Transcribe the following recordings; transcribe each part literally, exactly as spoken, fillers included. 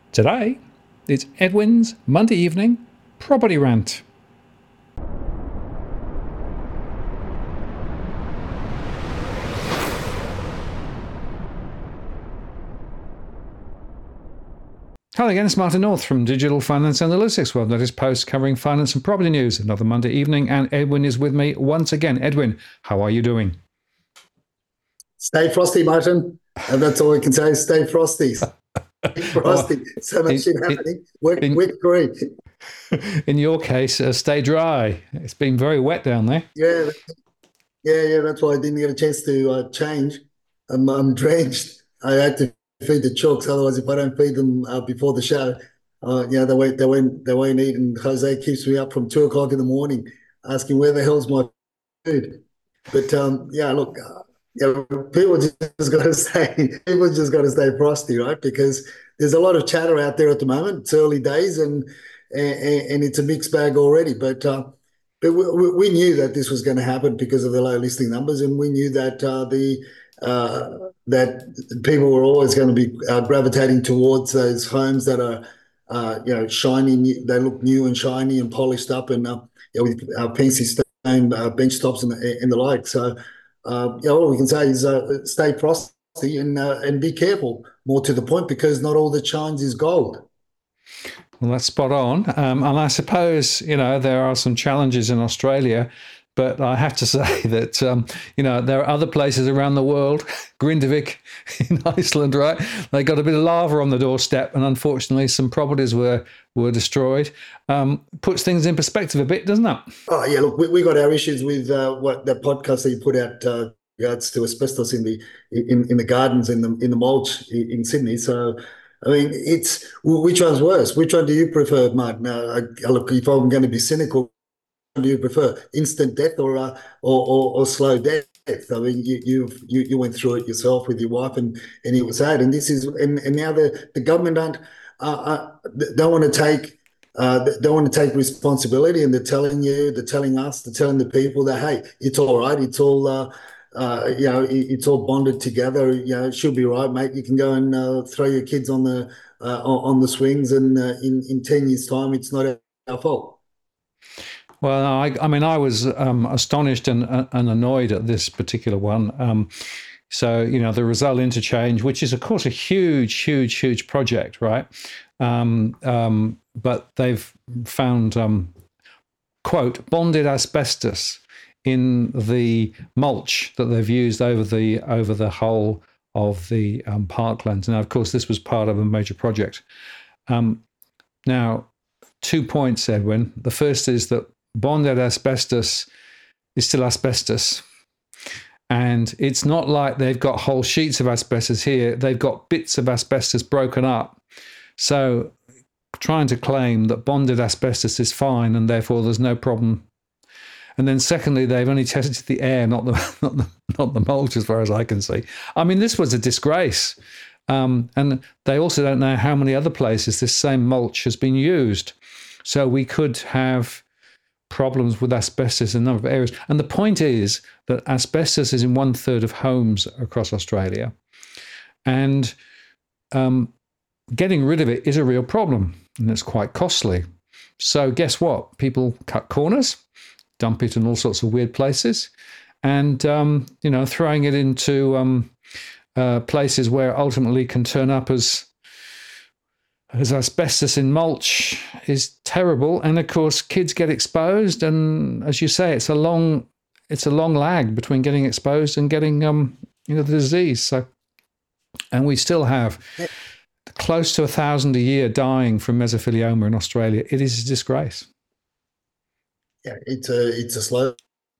Today, it's Edwin's Monday evening property rant. Hello again, it's Martin North from Digital Finance Analytics, World Notice Post covering finance and property news. Another Monday evening, and Edwin is with me once again. Edwin, how are you doing? Stay frosty, Martin. And that's all we can say. Stay frosty. Stay frosty. So much shit happening. Wet, in, wet green. In your case, uh, stay dry. It's been very wet down there. Yeah, yeah, yeah. That's why I didn't get a chance to uh, change. I'm, I'm drenched. I had to feed the chooks. Otherwise, if I don't feed them uh, before the show, uh, you know, they won't, they won't, they won't eat. And Jose keeps me up from two o'clock in the morning, asking where the hell's my food. But um, yeah, look. Uh, Yeah, people just got to stay. People just got to stay frosty, right? Because there's a lot of chatter out there at the moment. It's early days, and and, and it's a mixed bag already. But uh, but we, we knew that this was going to happen because of the low listing numbers, and we knew that uh, the uh, that people were always going to be uh, gravitating towards those homes that are uh, you know shiny. They look new and shiny and polished up, and uh, you know, with uh, fancy stone uh, bench tops and, and the like. So. Uh, you know, all we can say is uh, stay frosty and uh, and be careful. More to the point, because not all that shines is gold. Well, that's spot on. Um, and I suppose, you know, there are some challenges in Australia, but I have to say that, um, you know, there are other places around the world, Grindavik in Iceland, right? They got a bit of lava on the doorstep, and unfortunately some properties were were destroyed. Um, puts things in perspective a bit, doesn't it? Oh, yeah, look, we, we got our issues with uh, what that podcast that you put out uh, regards to asbestos in the in, in the gardens, in the in the mulch in, in Sydney. So, I mean, it's which one's worse? Which one do you prefer, Martin? Uh, look, if I'm going to be cynical, do you prefer instant death or uh, or, or or slow death? I mean, you you've, you you went through it yourself with your wife, and and it was sad. And this is and, and now the the government aren't uh, uh, don't want to take uh, don't want to take responsibility, and they're telling you, they're telling us, they're telling the people that hey, it's all right, it's all. Uh, uh, you know, it, it's all bonded together. You know, it should be right, mate. You can go and uh, throw your kids on the uh, on the swings, and uh, in in ten years' time, it's not our fault. Well, I, I mean, I was um, astonished and, and annoyed at this particular one. Um, so, you know, the Rozelle interchange, which is, of course, a huge, huge, huge project, right? Um, um, but they've found, um, quote, bonded asbestos in the mulch that they've used over the over the whole of the um, parklands. Now, of course, this was part of a major project. Um, now, two points, Edwin. The first is that bonded asbestos is still asbestos. And it's not like they've got whole sheets of asbestos here. They've got bits of asbestos broken up. So trying to claim that bonded asbestos is fine and therefore there's no problem. And then secondly, they've only tested the air, not the not the, not the mulch, as far as I can see. I mean, this was a disgrace. Um, and they also don't know how many other places this same mulch has been used. So we could have problems with asbestos in a number of areas. And the point is that asbestos is in one third of homes across Australia. And um, getting rid of it is a real problem, and it's quite costly. So guess what? People cut corners, dump it in all sorts of weird places, and, um, you know, throwing it into um, uh, places where ultimately can turn up as as asbestos in mulch is terrible. And of course, kids get exposed, and as you say, it's a long, it's a long lag between getting exposed and getting, um, you know, the disease. So, and we still have close to a thousand a year dying from mesothelioma in Australia. It is a disgrace. Yeah, it's a it's a slow.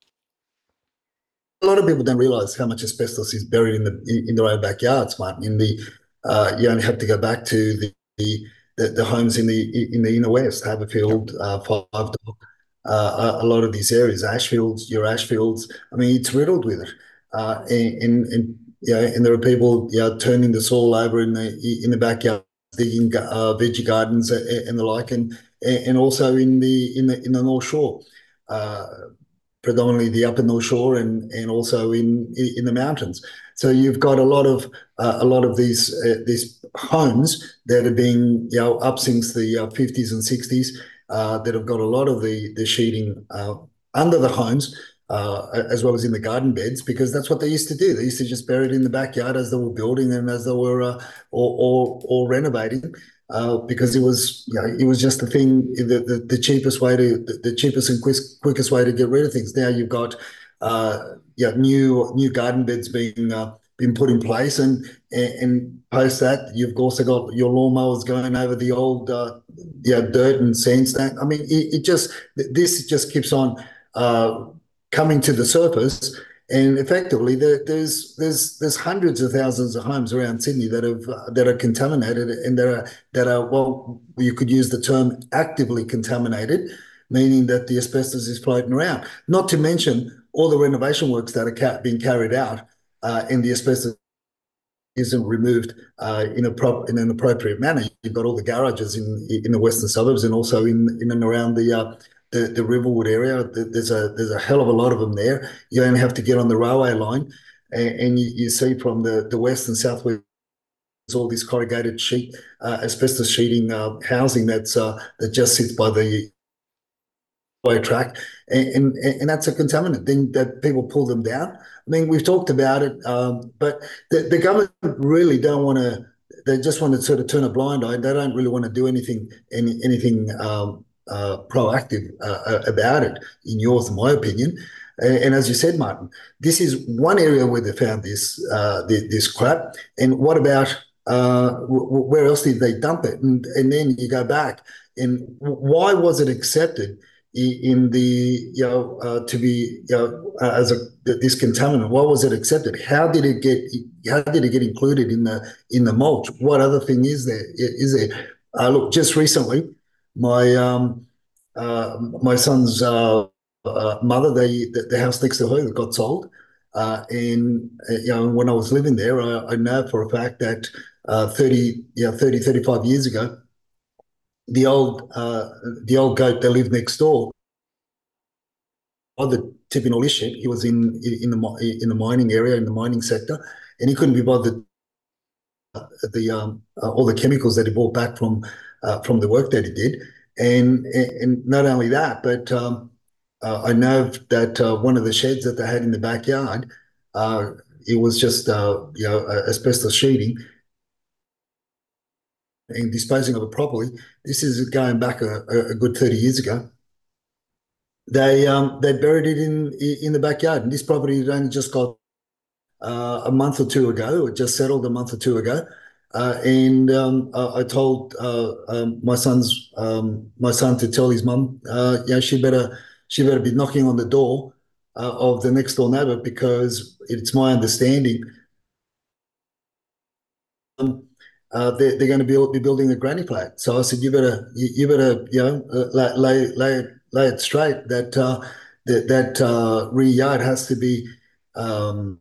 A lot of people don't realise how much asbestos is buried in the in their own backyards, Martin. In the uh, you only have to go back to the the, the homes in the in the inner west, Haberfield, uh, Five Dock, uh, a lot of these areas, Ashfields, your Ashfields. I mean, it's riddled with it, uh, and, and, and yeah, and there are people yeah turning the soil over in the in the backyard, digging uh, veggie gardens and the like, and and also in the in the in the North Shore. Uh, predominantly the upper North Shore and and also in in the mountains. So you've got a lot of uh, a lot of these uh, these homes that have been, you know, up since the uh, fifties and sixties, uh, that have got a lot of the the sheeting uh, under the homes, uh, as well as in the garden beds, because that's what they used to do. They used to just bury it in the backyard as they were building and as they were uh, or, or or renovating. Uh, because it was, you know, it was just the thing, the, the, the cheapest way to, the, the cheapest and quick, quickest way to get rid of things. Now you've got, uh, yeah, new new garden beds being uh, being put in place, and, and and post that you've also got your lawnmowers going over the old, uh, yeah, dirt and sandstone. I mean, it, it just this just keeps on uh, coming to the surface. And effectively, there, there's there's there's hundreds of thousands of homes around Sydney that have uh, that are contaminated, and that are that are well, you could use the term actively contaminated, meaning that the asbestos is floating around. Not to mention all the renovation works that are ca- being carried out, uh, and the asbestos isn't removed uh, in a prop in an appropriate manner. You've got all the garages in in the western suburbs, and also in in and around the. Uh, The, the Riverwood area. There's a there's a hell of a lot of them there. You only have to get on the railway line, and, and you, you see from the, the west and southwest all this corrugated sheet, uh, asbestos sheeting uh, housing that's uh, that just sits by the railway track, and, and and that's a contaminant. Then that people pull them down. I mean, we've talked about it, um, but the, the government really don't want to. They just want to sort of turn a blind eye. They don't really want to do anything any, anything. Um, Uh, proactive uh, about it, in yours and my opinion. And, and as you said, Martin, this is one area where they found this uh, this, this crap. And what about uh, w- where else did they dump it? And and then you go back, and why was it accepted in the, you know, uh, to be, you know, uh, as a this contaminant? Why was it accepted? How did it get how did it get included in the in the mulch? What other thing is there? Is there? Uh, look, just recently, my um, uh, my son's uh, uh, mother, they, the, the house next to her that got sold, uh, and uh, you know, when I was living there, I, I know for a fact that uh, thirty, yeah, thirty, thirty-five years ago, the old uh, the old goat that lived next door, the tipping all his shit. He was in in the in the mining area, in the mining sector, and he couldn't be bothered the um, uh, all the chemicals that he brought back from uh, from the work that he did. And and not only that, but um, uh, I know that uh, one of the sheds that they had in the backyard, uh, it was just uh, you know, asbestos sheeting, and disposing of it properly. This is going back a, a good thirty years ago. They um, they buried it in in the backyard, and this property had only just got uh, a month or two ago. It just settled a month or two ago. Uh, and um, uh, I told uh, um, my son's um, my son to tell his mum, uh, you know, she better she better be knocking on the door uh, of the next door neighbour, because it's my understanding um, uh, they're, they're going to be, be building a granny flat. So I said, you better you, you better you know uh, lay lay lay it, lay it straight that uh, that that uh, rear yard has to be Um,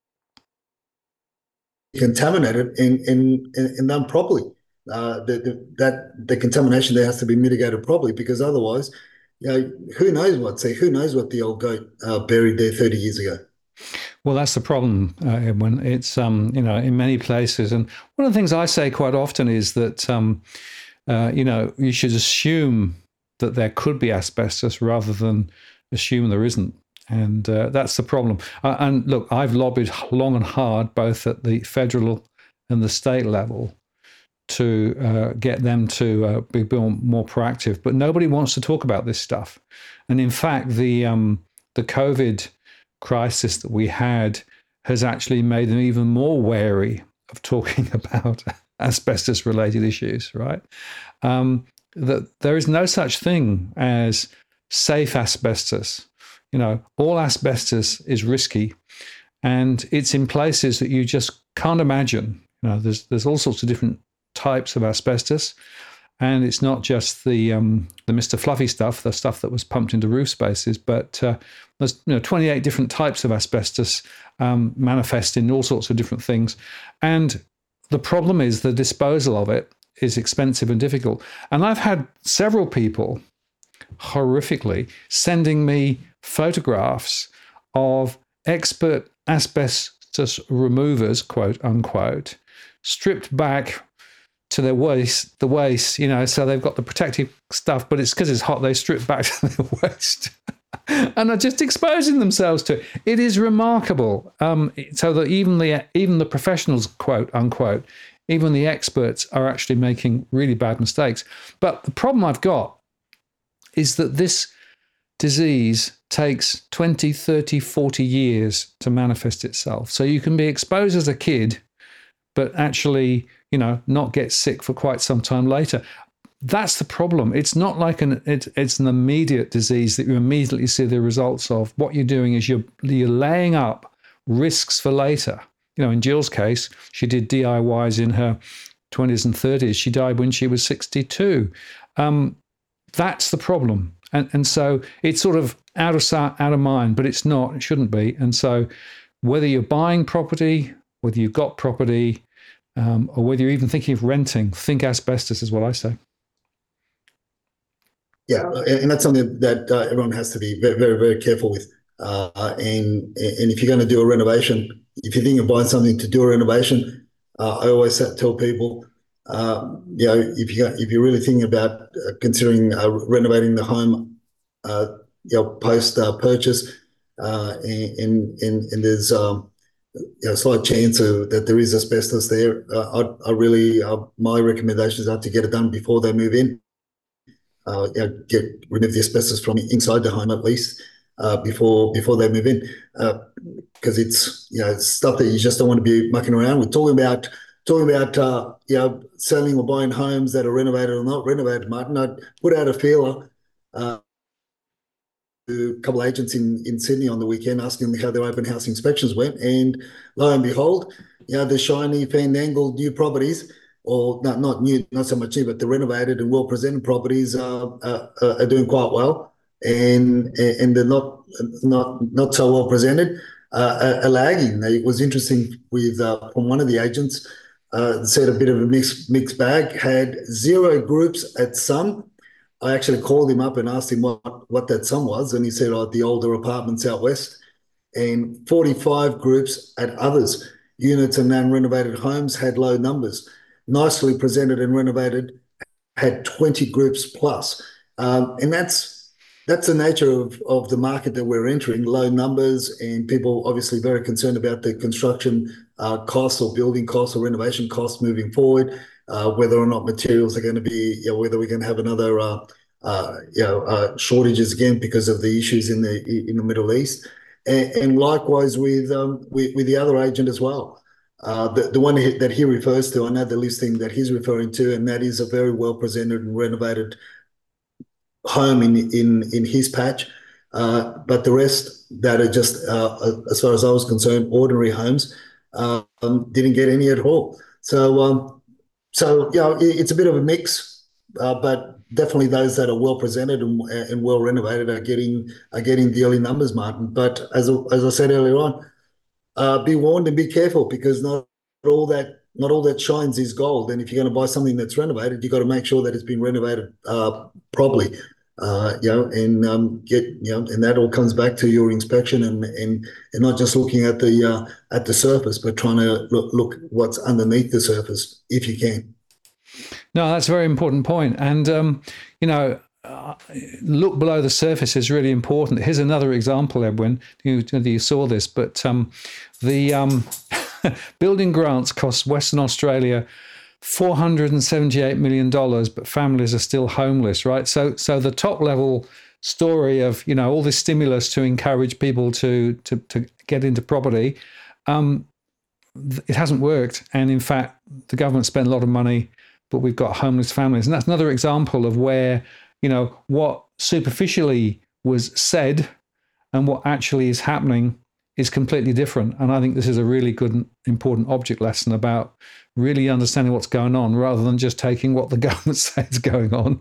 contaminated and, and, and done properly. Uh, the, the, that the contamination there has to be mitigated properly, because otherwise, you know, who knows what? Say, who knows what the old goat uh, buried there thirty years ago? Well, that's the problem, uh, Edwin. It's um, you know, in many places, and one of the things I say quite often is that um, uh, you know, you should assume that there could be asbestos rather than assume there isn't. And uh, that's the problem. Uh, and look, I've lobbied long and hard, both at the federal and the state level, to uh, get them to uh, be more proactive. But nobody wants to talk about this stuff. And in fact, the um, the COVID crisis that we had has actually made them even more wary of talking about asbestos-related issues, right? Um, that there is no such thing as safe asbestos. You know, all asbestos is risky, and it's in places that you just can't imagine. You know, there's there's all sorts of different types of asbestos, and it's not just the um, the Mister Fluffy stuff, the stuff that was pumped into roof spaces, but uh, there's you know twenty-eight different types of asbestos um, manifest in all sorts of different things, and the problem is the disposal of it is expensive and difficult. And I've had several people horrifically, sending me photographs of expert asbestos removers, quote unquote, stripped back to their waist, the waist, you know, so they've got the protective stuff, but it's because it's hot, they strip back to their waist. And are just exposing themselves to it. It is remarkable. Um, so that even the even the professionals, quote unquote, even the experts are actually making really bad mistakes. But the problem I've got is that this disease takes twenty, thirty, forty years to manifest itself. So you can be exposed as a kid, but actually, you know, not get sick for quite some time later. That's the problem. It's not like an it, it's an immediate disease that you immediately see the results of. What you're doing is you're you're laying up risks for later. You know, in Jill's case, she did D I Ys in her twenties and thirties. She died when she was sixty-two. Um, that's the problem. And and so it's sort of out of sight, out of mind, but it's not. It shouldn't be. And so whether you're buying property, whether you've got property, um, or whether you're even thinking of renting, think asbestos is what I say. Yeah, and that's something that uh, everyone has to be very, very, very careful with. Uh, and and if you're going to do a renovation, if you think of buying something to do a renovation, uh, I always tell people, uh, you know, if you if you're really thinking about uh, considering uh, renovating the home, uh, you know, post uh, purchase, uh, and, and and there's um, you know, a slight chance of, that there is asbestos there. Uh, I, I really, uh, my recommendations are to get it done before they move in. Uh, you know, get remove the asbestos from inside the home at least uh, before before they move in, because uh, it's you know it's stuff that you just don't want to be mucking around with. Talking about talking about uh, you know selling or buying homes that are renovated or not renovated, Martin. I put out a feeler uh, to a couple of agents in in Sydney on the weekend, asking them how their open house inspections went, and lo and behold, you know the shiny, fandangled new properties. Or not, not new, not so much new, but the renovated and well-presented properties are, are, are doing quite well, and and they're not not not so well presented, uh, are lagging. It was interesting with uh, from one of the agents uh, said a bit of a mixed mixed bag. Had zero groups at some. I actually called him up and asked him what what that sum was, and he said, "Oh, the older apartments out west," and forty-five groups at others. Units and non-renovated homes had low numbers. Nicely presented and renovated had twenty groups plus. Um, and that's that's the nature of, of the market that we're entering, low numbers, and people obviously very concerned about the construction uh, costs or building costs or renovation costs moving forward, uh, whether or not materials are going to be, you know, whether we're going to have another uh, uh, you know, uh, shortages again because of the issues in the in the Middle East. And, and likewise with, um, with, with the other agent as well. Uh, the, the one that he refers to, I know the listing that he's referring to, and that is a very well presented and renovated home in in in his patch. Uh, but the rest that are just, uh, as far as I was concerned, ordinary homes, um, didn't get any at all. So, um, so you know, it, it's a bit of a mix, uh, but definitely those that are well presented and, and well renovated are getting are getting the early numbers, Martin. But as as I said earlier on. Uh, be warned and be careful, because not all that not all that shines is gold. And if you're going to buy something that's renovated, you've got to make sure that it's been renovated uh, properly. Uh, you know, and um, get you know, and that all comes back to your inspection and and and not just looking at the uh, at the surface, but trying to look, look what's underneath the surface if you can. No, that's a very important point, and um, you know. Uh, look below the surface is really important. Here's another example, Edwin. You, you saw this, but um, the um, building grants cost Western Australia four hundred seventy-eight million dollars, but families are still homeless, right? So, so the top level story of, you know, all this stimulus to encourage people to to, to get into property, um, it hasn't worked. And in fact, the government spent a lot of money, but we've got homeless families, and that's another example of where, you know, what superficially was said and what actually is happening is completely different. And I think this is a really good and important object lesson about really understanding what's going on rather than just taking what the government says is going on.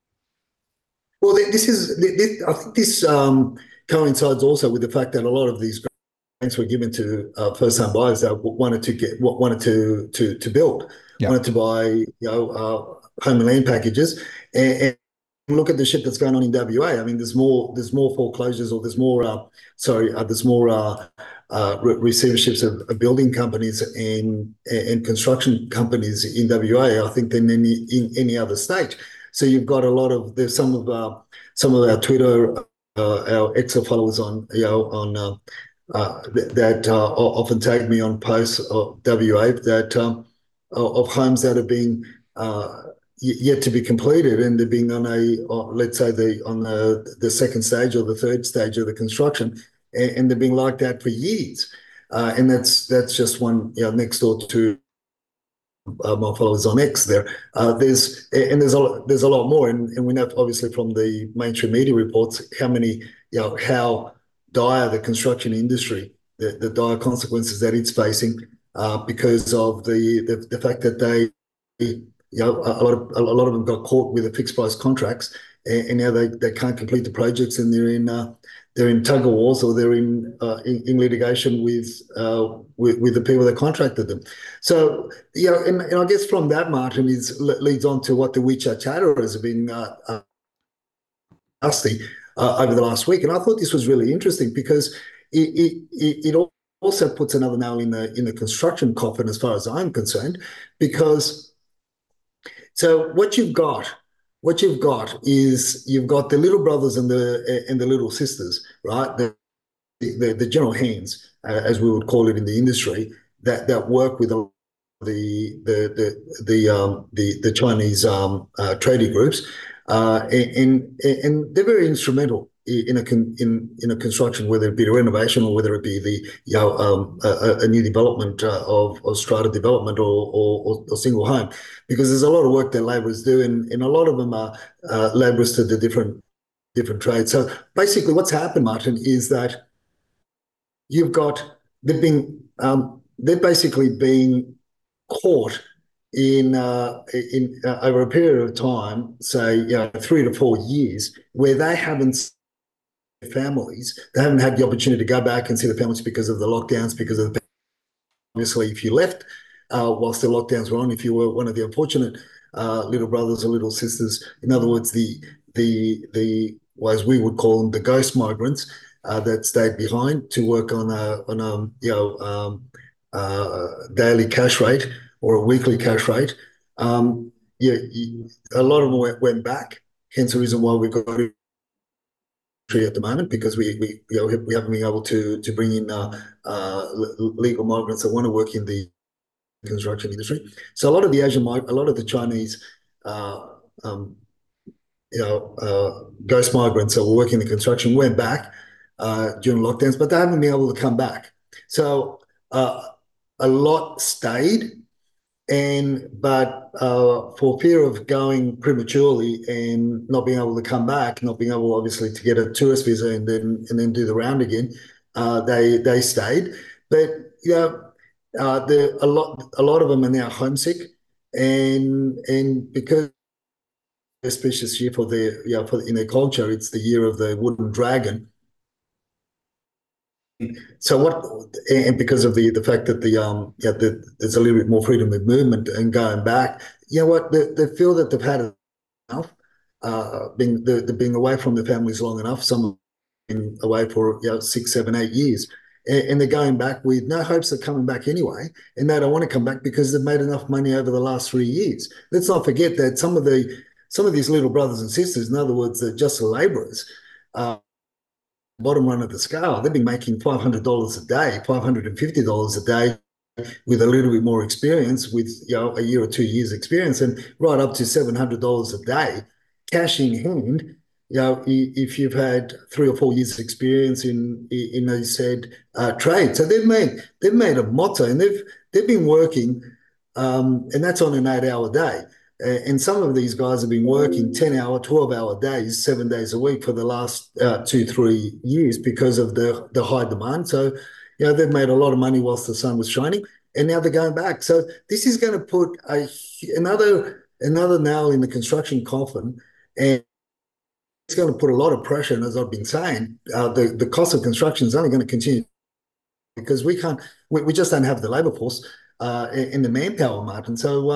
Well, this is, this, I think this um, coincides also with the fact that a lot of these grants were given to uh, first-time buyers that wanted to get, wanted to to to build, yep. wanted to buy, you know, uh, home and land packages, and, and look at the shit that's going on in W A. I mean, there's more there's more foreclosures, or there's more uh, sorry, uh, there's more uh, uh, receiverships of, of building companies and and construction companies in W A, I think, than any in any other state. So you've got a lot of there's some of uh, some of our Twitter, uh, our X followers on you know on uh, uh, th- that uh, often tag me on posts of W A that um, of homes that are being uh, yet to be completed, and they're being on a, let's say, the on the the second stage or the third stage of the construction, and, and they're being like that for years. Uh, and that's that's just one, you know, next door to uh, my followers on X. There, uh, there's and there's a there's a lot more, and, and we know obviously from the mainstream media reports how many, you know, how dire the construction industry, the, the dire consequences that it's facing uh, because of the, the the fact that they. You know, a lot of a lot of them got caught with the fixed price contracts, and, and now they, they can't complete the projects, and they're in uh, they're in tug of wars, or they're in uh, in, in litigation with, uh, with with the people that contracted them. So you know, and, and I guess from that, Martin, is leads on to what the WeChat chatterers have been uh, uh, nasty uh, over the last week, and I thought this was really interesting because it it, it it also puts another nail in the in the construction coffin as far as I'm concerned, because. So what you've got, what you've got is you've got the little brothers and the and the little sisters, right? The the, the general hands, uh, as we would call it in the industry, that that work with the the the the um, the, the Chinese um, uh, trading groups, uh, and, and and they're very instrumental in a in in a construction, whether it be a renovation or whether it be the you know um, a, a new development uh, of, of strata development or, or or single home, because there's a lot of work that labourers do, and, and a lot of them are uh, labourers to the different different trades. So basically, what's happened, Martin, is that you've got they've been um, they're basically being caught in uh, in uh, over a period of time, say you know, three to four years, where they haven't families. They haven't had the opportunity to go back and see the families because of the lockdowns, because of the, obviously if you left uh, whilst the lockdowns were on, if you were one of the unfortunate uh, little brothers or little sisters, in other words, the the the well, as we would call them, the ghost migrants uh, that stayed behind to work on a on a you know um, uh, daily cash rate or a weekly cash rate. Um, yeah, a lot of them went, went back. Hence the reason why we've got at the moment, because we we you know, we haven't been able to to bring in uh, uh, legal migrants that want to work in the construction industry. So a lot of the Asian, a lot of the Chinese, uh, um, you know, uh, ghost migrants that were working in construction went back uh, during lockdowns, but they haven't been able to come back. So uh, a lot stayed. And but uh, for fear of going prematurely and not being able to come back, not being able obviously to get a tourist visa and then and then do the round again, uh, they they stayed. But you know, uh, the a lot a lot of them are now homesick, and and because auspicious year for their yeah for in their culture, it's the year of the wooden dragon. So what, and because of the the fact that the um yeah the, there's a little bit more freedom of movement and going back, you know what, they, they feel that they've had enough, uh, being they're, they're being away from their families long enough. Some have been away for you know six, seven, eight years, and, and they're going back with no hopes of coming back anyway, and they don't want to come back because they've made enough money over the last three years. Let's not forget that some of the some of these little brothers and sisters, in other words, they're just labourers. Uh, bottom run of the scale, they've been making five hundred dollars a day, five hundred fifty dollars a day with a little bit more experience, with you know a year or two years experience, and right up to seven hundred dollars a day, cash in hand. You know, if you've had three or four years experience in in a said uh, trade, so they've made they've made a motto, and they've they've been working, um, and that's on an eight-hour day. And some of these guys have been working ten-hour, twelve-hour days, seven days a week for the last uh, two, three years because of the, the high demand. So, you know, they've made a lot of money whilst the sun was shining, and now they're going back. So this is going to put a, another another nail in the construction coffin, and it's going to put a lot of pressure. And as I've been saying, uh, the, the cost of construction is only going to continue because we can't, we, we just don't have the labour force uh, in the manpower, Martin. So, uh,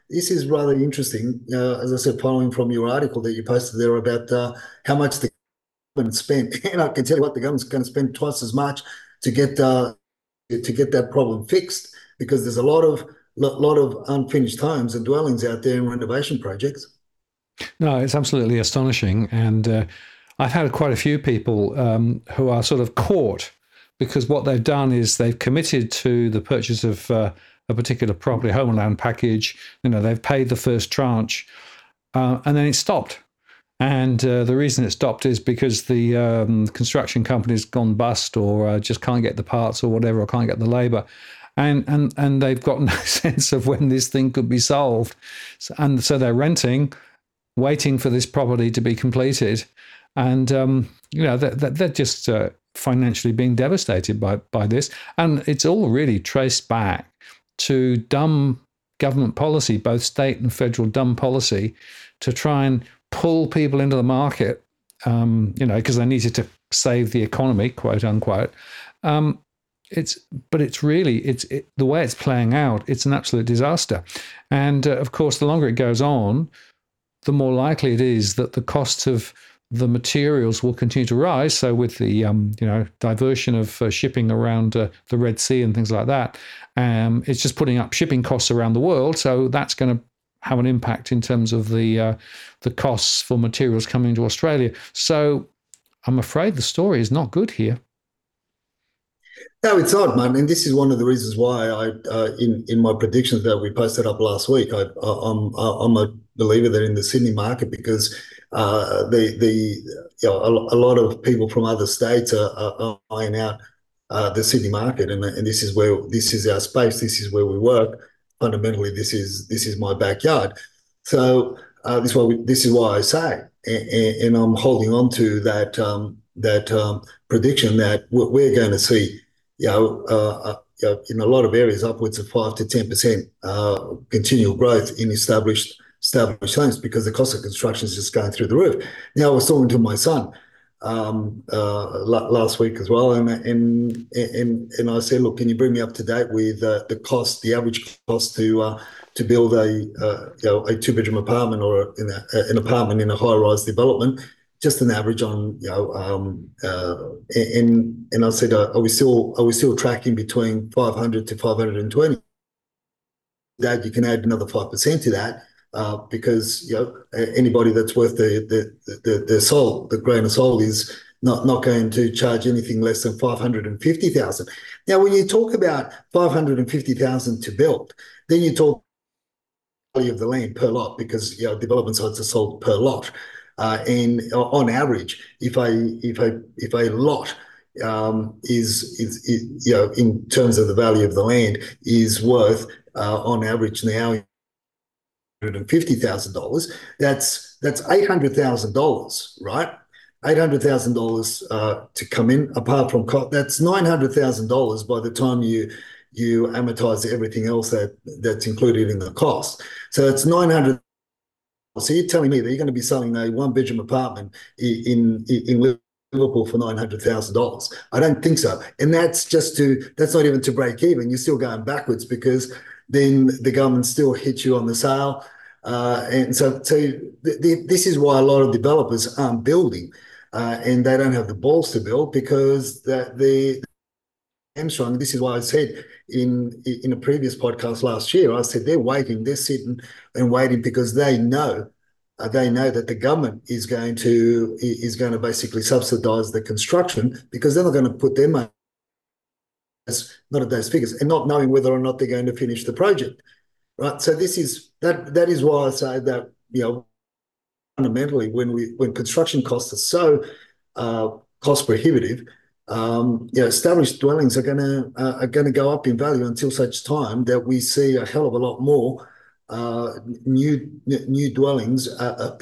this is rather interesting. Uh, as I said, following from your article that you posted there about uh, how much the government spent, and I can tell you what, the government's going to spend twice as much to get uh, to get that problem fixed, because there's a lot of lot of unfinished homes and dwellings out there in renovation projects. No, it's absolutely astonishing, and uh, I've had quite a few people um, who are sort of caught because what they've done is they've committed to the purchase of uh, a particular property, home and land package. You know, they've paid the first tranche, uh, and then it stopped. And uh, the reason it stopped is because the um, construction company's gone bust, or uh, just can't get the parts or whatever, or can't get the labour. And, and, and they've got no sense of when this thing could be solved. So, and so they're renting, waiting for this property to be completed. And, um, you know, they're, they're just uh, financially being devastated by, by this. And it's all really traced back to dumb government policy, both state and federal dumb policy, to try and pull people into the market, um, you know, because they needed to save the economy, quote unquote. Um, it's, but it's really, it's it, the way it's playing out, it's an absolute disaster. And uh, of course, the longer it goes on, the more likely it is that the cost of the materials will continue to rise. So with the um, you know diversion of uh, shipping around uh, the Red Sea and things like that, um, it's just putting up shipping costs around the world. So that's going to have an impact in terms of the uh, the costs for materials coming to Australia. So I'm afraid the story is not good here. No, it's not, man. And this is one of the reasons why I, uh, in in my predictions that we posted up last week, I, I, I'm I'm a believer that in the Sydney market, because uh, the the you know, a, a lot of people from other states are, are eyeing out uh, the Sydney market, and and this is where this is our space. This is where we work. Fundamentally, this is this is my backyard. So uh, this is why we, this is why I say, and, and I'm holding on to that um, that um, prediction that we're going to see. You know, uh, you know, in a lot of areas, upwards of five to ten percent uh, continual growth in established established homes, because the cost of construction is just going through the roof. Now, I was talking to my son um, uh, last week as well, and and and and I said, look, can you bring me up to date with uh, the cost, the average cost to uh, to build a uh, you know a two bedroom apartment, or in a, an apartment in a high rise development? Just an average on, you know, um, uh, and and I said, uh, are we still are we still tracking between five hundred to five hundred twenty? That you can add another five percent to that, uh, because you know anybody that's worth the the the, the soul, the grain of salt, is not not going to charge anything less than five hundred and fifty thousand. Now, when you talk about five hundred and fifty thousand to build, then you talk value of the land per lot, because you know development sites are sold per lot. Uh, and on average, if a if a if a lot um, is, is is you know in terms of the value of the land is worth uh, on average now one hundred fifty thousand dollars, that's that's eight hundred thousand dollars, right? Eight hundred thousand uh, dollars to come in. Apart from cost, that's nine hundred thousand dollars by the time you you amortize everything else that that's included in the cost. So it's nine hundred. So you're telling me that you're going to be selling a one-bedroom apartment in, in, in Liverpool for nine hundred thousand dollars? I don't think so. And that's just to, that's not even to break even. You're still going backwards, because then the government still hits you on the sale. Uh, and so, so th- th- this is why a lot of developers aren't building, uh, and they don't have the balls to build, because the, the hamstrung. This is why I said in in a previous podcast last year, I said they're waiting, they're sitting and waiting, because they know uh, they know that the government is going to is going to basically subsidise the construction, because they're not going to put their money not at those figures, and not knowing whether or not they're going to finish the project, right? So this is that that is why I say that you know fundamentally when we when construction costs are so uh, cost prohibitive. Um, you know, established dwellings are going to uh, are going to go up in value until such time that we see a hell of a lot more uh, new new dwellings uh,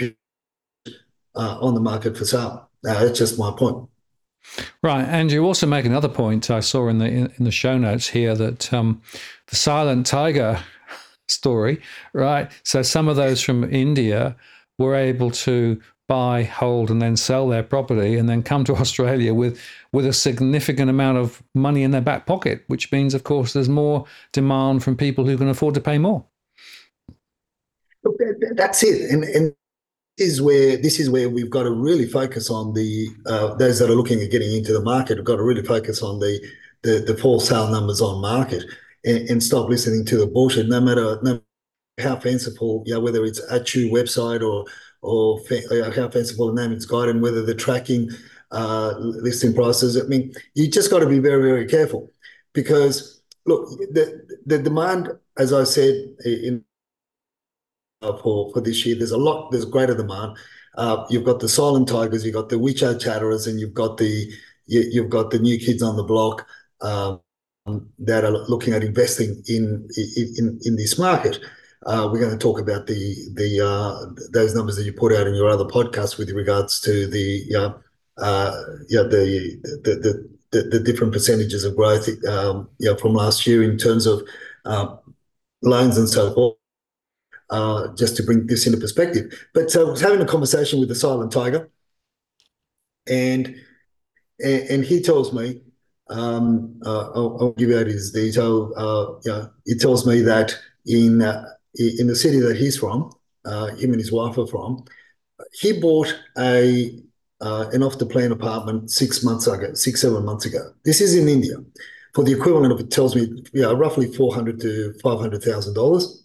uh, on the market for sale. Uh, that's just my point. Right, and you also make another point I saw in the in, in the show notes here, that um, the Silent Tiger story, right? So some of those from India were able to buy, hold, and then sell their property, and then come to Australia with with a significant amount of money in their back pocket, which means, of course, there's more demand from people who can afford to pay more. Look, that, that- that's it, and and is where this is where we've got to really focus on the uh, those that are looking at getting into the market. Have got to really focus on the the, the for sale numbers on market, and, and stop listening to the bullshit. No matter no how fanciful, you know, whether it's a Chew website or or fa- how fanciful the name it's got, and whether the tracking uh, listing prices. I mean, you just got to be very very careful because look, the the demand, as I said in uh, for for this year. There's a lot. There's greater demand. Uh, you've got the silent tigers, you've got the WeChat chatterers, and you've got the you, have got the new kids on the block um, that are looking at investing in in in this market. Uh, we're going to talk about the the uh, those numbers that you put out in your other podcast with regards to the uh, uh, yeah the the, the the the different percentages of growth um, yeah from last year in terms of uh, loans and so forth uh, just to bring this into perspective. But so I was having a conversation with the Silent Tiger, and and, and he tells me, um, uh, I'll, I'll, give out his detail. Uh, you know, he tells me that in uh, in the city that he's from, uh, him and his wife are from, he bought a uh, an off the plan apartment six months ago, six seven months ago. This is in India, for the equivalent of it tells me, yeah, roughly four hundred to five hundred thousand dollars.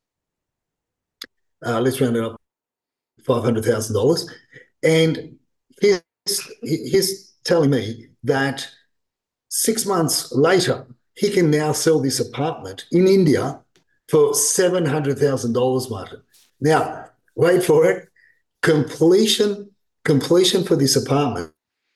Uh, let's round it up five hundred thousand dollars. And he's, he's telling me that six months later, he can now sell this apartment in India for seven hundred thousand dollars, Martin. Now, wait for it. Completion, completion for this apartment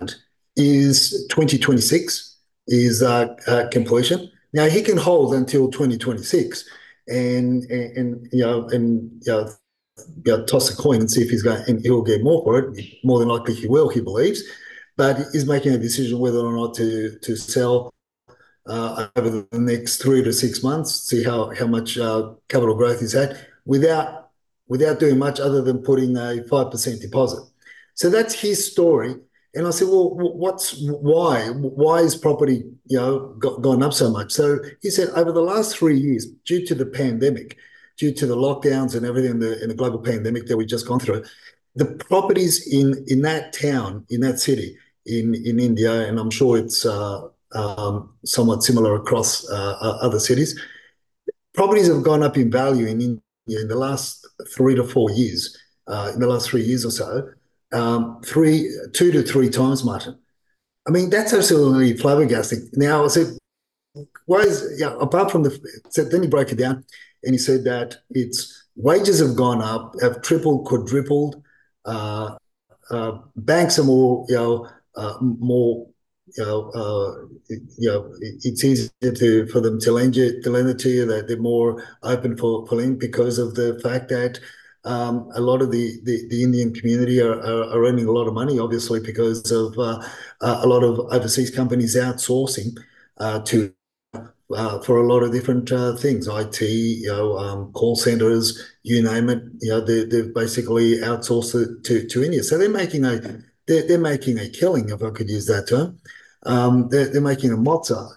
is twenty twenty-six, is uh, uh, completion. Now, he can hold until twenty twenty-six and, and, and you know, and, you know, you know, toss a coin and see if he's going, and he'll get more for it. More than likely he will, he believes, but he's making a decision whether or not to to sell uh, over the next three to six months. See how how much uh, capital growth he's had without without doing much other than putting a five percent deposit. So that's his story. And I said, well, what's why? Why is property, you know, got, gone up so much? So he said, over the last three years, due to the pandemic, due to the lockdowns and everything in the, in the global pandemic that we've just gone through, the properties in, in that town, in that city, in, in India, and I'm sure it's uh, um, somewhat similar across uh, other cities, properties have gone up in value in India in the last three to four years, uh, in the last three years or so, um, three, two to three times, Martin. I mean, that's absolutely flabbergasting. Now, I said, why is, yeah, apart from the, so then he broke it down and he said that its wages have gone up, have tripled, quadrupled. Uh, uh, banks are more, you know, uh, more, you know, uh, you know, it's easier to for them to lend you to lend it to you. That they're more open for for lending because of the fact that um, a lot of the, the, the Indian community are, are, are earning a lot of money, obviously because of uh, a lot of overseas companies outsourcing uh, to uh, for a lot of different uh, things, I T, you know, um, call centers, you name it. You know, they, they've basically outsourced it to, to India. So they're making a they're, they're making a killing, if I could use that term. Um, they're, they're making a mozza.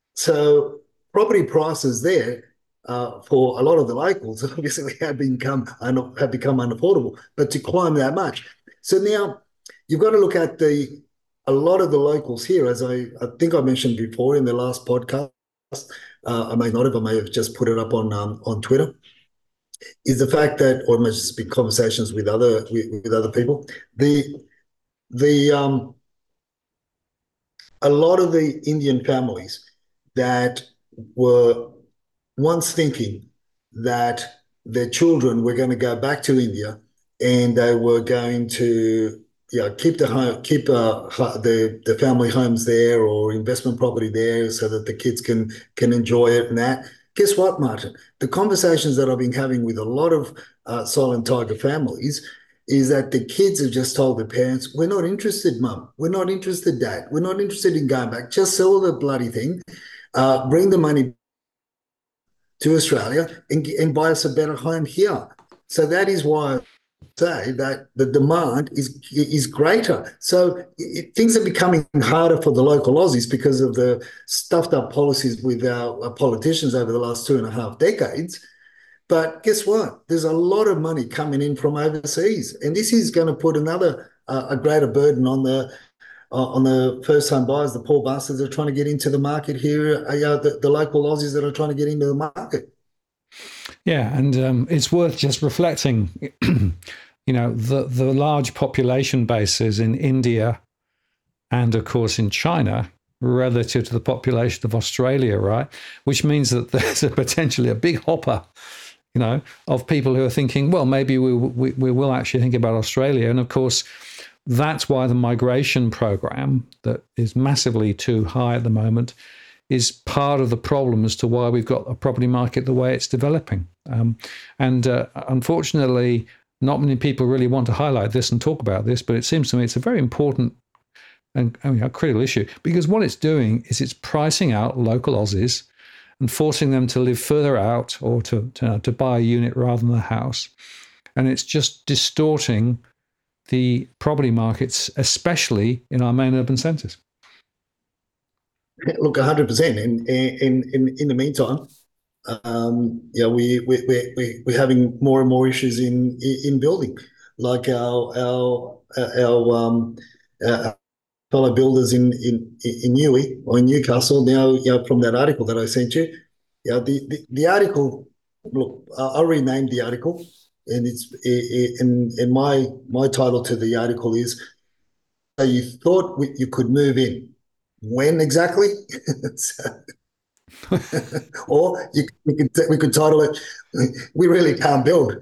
So property prices there uh, for a lot of the locals obviously have become have become unaffordable. But to climb that much, so now you've got to look at the a lot of the locals here, as I, I think I mentioned before in the last podcast. Uh, I may not have, I may have just put it up on um, on Twitter, is the fact that, or it may just be conversations with other with, with other people. The the um, a lot of the Indian families that were once thinking that their children were going to go back to India and they were going to you know, keep the home, keep uh, the the family homes there or investment property there, so that the kids can can enjoy it and that. Guess what, Martin? The conversations that I've been having with a lot of uh, Silent Tiger families is that the kids have just told their parents, "We're not interested, Mum. We're not interested, Dad. We're not interested in going back. Just sell the bloody thing, uh, bring the money to Australia, and, and buy us a better home here." So that is why say that the demand is is greater. So it, things are becoming harder for the local Aussies because of the stuffed up policies with our, our politicians over the last two and a half decades. But guess what? There's a lot of money coming in from overseas, and this is going to put another uh, a greater burden on the uh, on the first-time buyers, the poor bastards that are trying to get into the market here, uh, yeah, the, the local Aussies that are trying to get into the market. Yeah, and um, it's worth just reflecting, you know, the, the large population bases in India and, of course, in China relative to the population of Australia, right? Which means that there's a potentially a big hopper, you know, of people who are thinking, well, maybe we, we, we will actually think about Australia. And, of course, that's why the migration program that is massively too high at the moment is part of the problem as to why we've got a property market the way it's developing. Um, and uh, unfortunately, not many people really want to highlight this and talk about this, but it seems to me it's a very important and I mean, a critical issue, because what it's doing is it's pricing out local Aussies and forcing them to live further out or to, to, to buy a unit rather than a house. And it's just distorting the property markets, especially in our main urban centres. Look, one hundred percent. In in in in the meantime, um, yeah, we we we we we're having more and more issues in in building, like our our our um our fellow builders in in in Newey or in Newcastle. Now, you know, from that article that I sent you, yeah, the the, the article. Look, I'll rename the article, and it's in in my my title to the article is, so you thought we, you could move in. When exactly? Or you, we could we could title it, "We really can't build,"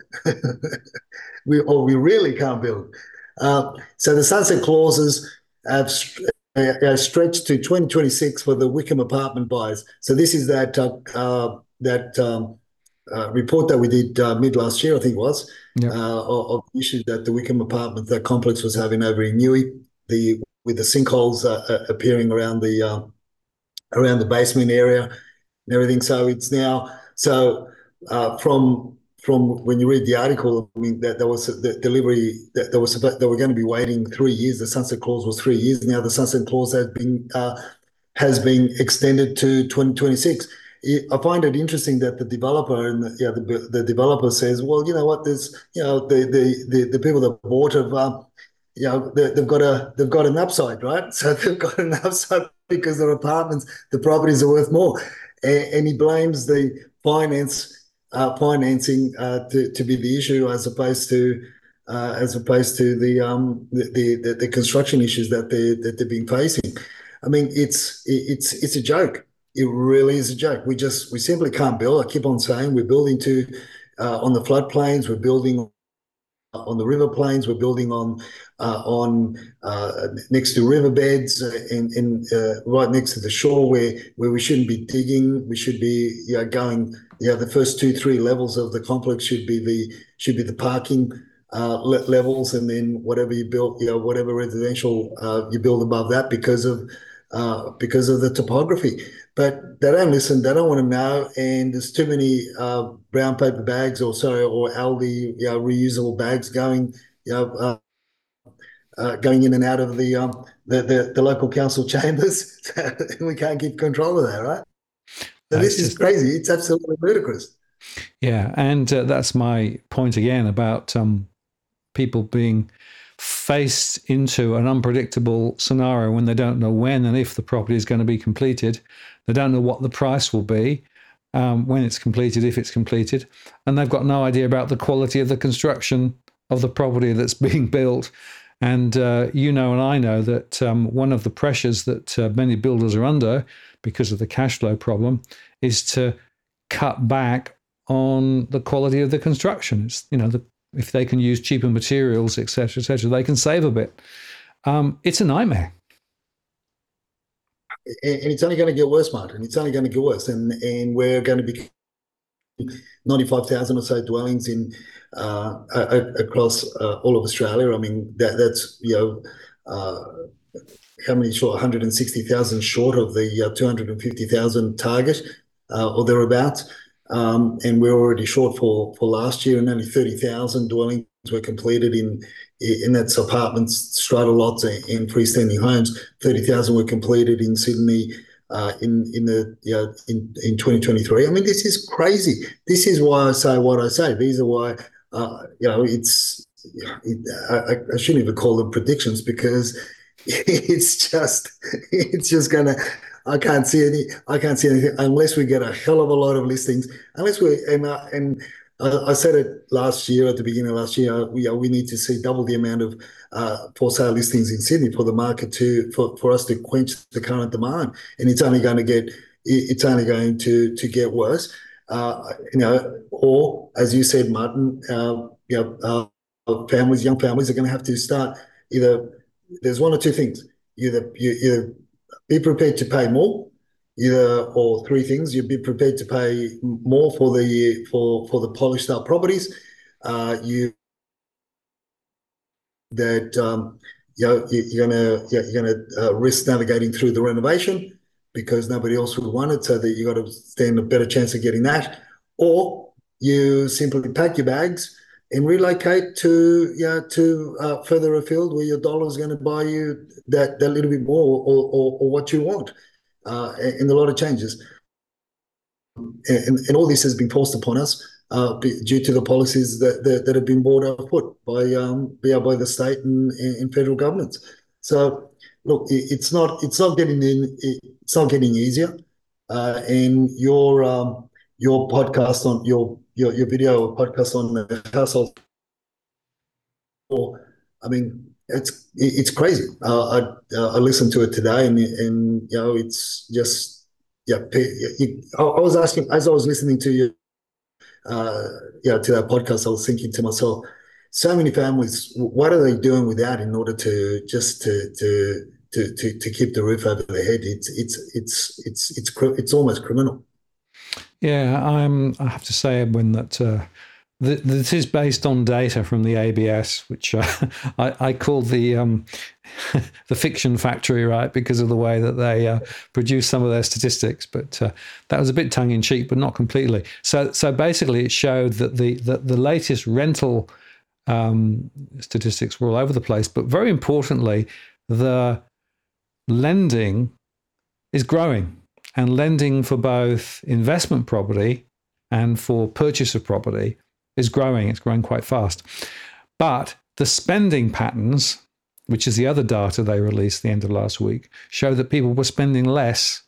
we or we really can't build. Uh, so the sunset clauses have uh, stretched to twenty twenty-six for the Wickham apartment buyers. So this is that uh, uh, that um, uh, report that we did uh, mid last year, I think it was, yep. uh, of, of issues that the Wickham apartment that complex was having over in Newey. The with the sinkholes uh, appearing around the uh, around the basement area and everything. So it's now so uh, from from when you read the article, I mean that there was the delivery that there was they were going to be waiting three years. The sunset clause was three years. Now the sunset clause has been uh, has been extended to twenty twenty-six. I find it interesting that the developer and the, yeah, the, the developer says, well, you know what, there's you know the the the, the people that bought have. Uh, You know, they've got a they've got an upside, right? So they've got an upside because their apartments, the properties are worth more, and, and he blames the finance uh, financing uh, to to be the issue as opposed to uh, as opposed to the um the the, the construction issues that they that they've been facing. I mean, it's it's it's a joke. It really is a joke. We just we simply can't build. I keep on saying we're building to uh, on the floodplains. We're building on the river plains. We're building on uh, on uh, next to riverbeds and, and uh, right next to the shore where where we shouldn't be digging. We should be you know, going. Yeah, you know, the first two three levels of the complex should be the should be the parking uh, levels, and then whatever you build, you know, whatever residential uh, you build above that because of uh, because of the topography. But they don't listen. They don't want to know. And there's too many uh, brown paper bags, or sorry, or Aldi, you know, reusable bags going, you know, uh, uh, going in and out of the um the the, the local council chambers. We can't keep control of that, right? So this is crazy. It's absolutely ludicrous. Yeah, and uh, that's my point again about um, people being faced into an unpredictable scenario when they don't know when and if the property is going to be completed. They don't know what the price will be um, when it's completed, if it's completed, and they've got no idea about the quality of the construction of the property that's being built. And uh, you know, and I know that um, one of the pressures that uh, many builders are under because of the cash flow problem is to cut back on the quality of the construction. It's, you know, the, if they can use cheaper materials, et cetera, et cetera, they can save a bit. Um, it's a nightmare. And it's only going to get worse, Martin. It's only going to get worse. And and we're going to be ninety-five thousand or so dwellings in uh, across uh, all of Australia. I mean, that that's, you know, uh, how many short? one hundred sixty thousand short of the uh, two hundred fifty thousand target uh, or thereabouts. Um, and we're already short for, for last year, and only thirty thousand dwellings were completed in in that's apartments, strata lots, and freestanding homes. thirty thousand were completed in Sydney, uh, in in the you know, in in twenty twenty-three. I mean, this is crazy. This is why I say what I say. These are why uh, you know it's. It, I, I shouldn't even call them predictions because it's just it's just gonna. I can't see any. I can't see anything unless we get a hell of a lot of listings. Unless we and uh, and uh, I said it last year at the beginning of last year. We uh, we need to see double the amount of uh, for sale listings in Sydney for the market to for, for us to quench the current demand, and it's only going to get it's only going to to get worse. Uh, you know, or as you said, Martin, uh, you know, uh, families, young families are going to have to start either. There's one or two things. Either you either be prepared to pay more, either or three things. You'd be prepared to pay more for the for for the polished up properties. Uh, you that um, you know, you're gonna you're gonna uh, risk navigating through the renovation because nobody else would want it, so that you got to stand a better chance of getting that, or you simply pack your bags and relocate to yeah to uh, further afield where your dollar is going to buy you that that little bit more or or, or what you want, uh, and a lot of changes, and, and all this has been forced upon us uh, due to the policies that, that, that have been brought out put by um yeah, by the state and, and federal governments. So look, it's not it's not getting in it's not getting easier, uh, and your um your podcast on your your your video podcast on the household. I mean, it's it's crazy. Uh, I uh, I listened to it today, and and you know, it's just yeah. You, I, I was asking as I was listening to you, uh, yeah, to that podcast. I was thinking to myself, so many families, what are they doing without in order to just to to to to, to keep the roof over their head? It's it's it's it's it's it's almost criminal. Yeah, I'm. I have to say, Edwin, that uh, th- this is based on data from the A B S, which uh, I, I call the um, the fiction factory, right? Because of the way that they uh, produce some of their statistics. But uh, that was a bit tongue in cheek, but not completely. So, so basically, it showed that the that the latest rental um, statistics were all over the place. But very importantly, the lending is growing. And lending for both investment property and for purchase of property is growing. It's growing quite fast. But the spending patterns, which is the other data they released the end of last week, show that people were spending less.